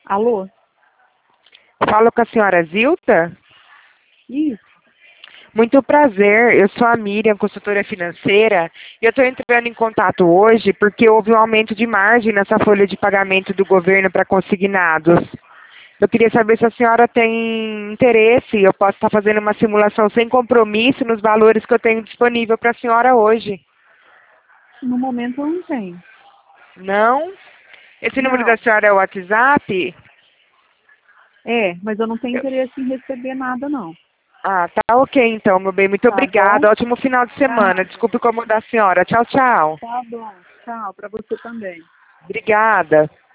Alô? Falo com a senhora Zilda? Isso. Muito prazer, eu sou a Miriam, consultora financeira, e eu estou entrando em contato hoje porque houve um aumento de margem nessa folha de pagamento do governo para consignados. Eu queria saber se a senhora tem interesse, eu posso estar fazendo uma simulação sem compromisso nos valores que eu tenho disponível para a senhora hoje. No momento eu não tenho. Não? Esse número da Não. senhora é o WhatsApp? É, mas eu não tenho interesse em receber nada, não. Ah, tá ok então, meu bem. Muito Tá bom? obrigada. Ótimo final de semana. Nada. Desculpe incomodar a senhora. Tchau, tchau. Tá bom. Tchau, para você também. Obrigada.